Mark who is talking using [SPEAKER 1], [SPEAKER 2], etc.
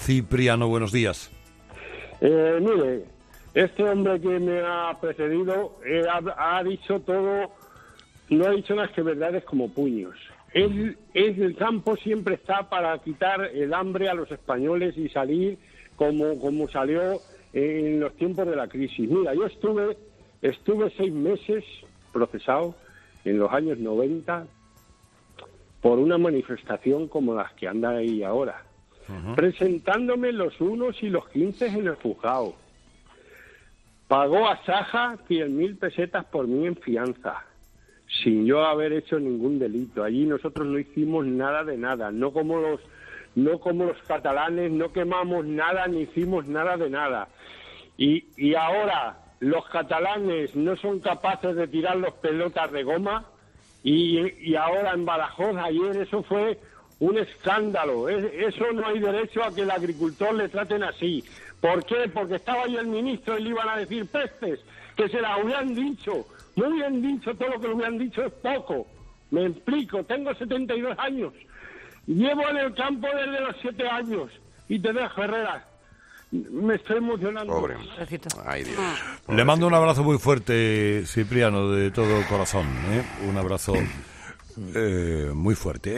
[SPEAKER 1] Cipriano, buenos días.
[SPEAKER 2] Mire, este hombre que me ha precedido ha dicho todo, no ha dicho más que verdades como puños. El campo siempre está para quitar el hambre a los españoles y salir como salió en los tiempos de la crisis. Mira, yo estuve 6 meses procesado en los años 90 por una manifestación como las que anda ahí ahora, presentándome los unos y los 15 en el juzgado. Pagó a Saja 100.000 pesetas por mí en fianza, sin yo haber hecho ningún delito. Allí nosotros no hicimos nada de nada, no como los catalanes, no quemamos nada ni hicimos nada de nada. Y ahora los catalanes no son capaces de tirar los pelotas de goma y ahora en Badajoz ayer eso fue un escándalo. Eso no hay derecho a que el agricultor le traten así. ¿Por qué? Porque estaba ahí el ministro y le iban a decir pestes, que se las hubieran dicho. Muy bien dicho, todo lo que le hubieran dicho es poco. Me explico, tengo 72 años. Llevo en el campo desde los 7 años y te dejo, Herrera. Me estoy emocionando.
[SPEAKER 3] Pobre. Ay, Dios.
[SPEAKER 1] Le mando un abrazo muy fuerte, Cipriano, de todo corazón, ¿eh? Un abrazo muy fuerte.